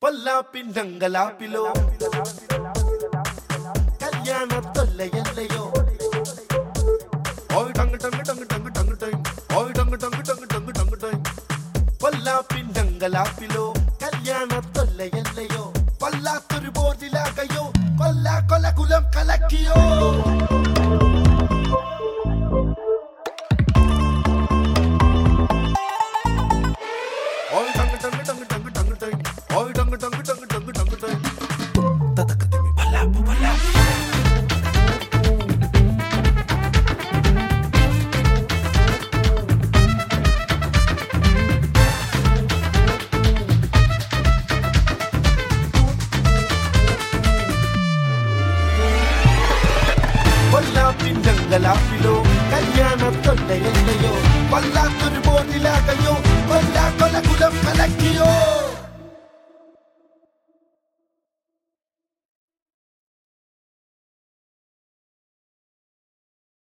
പൊല്ലാപ്പിന്നങ്കലാപ്പിലോ കല്യാണത്തൊല്ലയല്ലയോ ഓയ് ടങ് ടങ് ടങ് ടങ് ടങ് ടങ് ഓയ് ടങ് ടങ് ടങ് ടങ് ടങ് ടങ് പൊല്ലാപ്പിന്നങ്കലാപ്പിലോ കല്യാണത്തൊല്ലയല്ലയോ വല്ലാത്തൊരു ബോർഡിലാകയോ കൊല്ല കൊല കുലം കലക്കിയോ ഓയ് ടങ് ടങ് ടങ് ടങ് ടങ് ടങ് ഓയ് ടങ് ടങ് ടങ് ടങ് ടങ് ടങ് തതകതിമി പല്ലാപ്പു പല്ലാപ്പു പൊല്ലാപ്പിന്നങ്കലാപ്പിലോ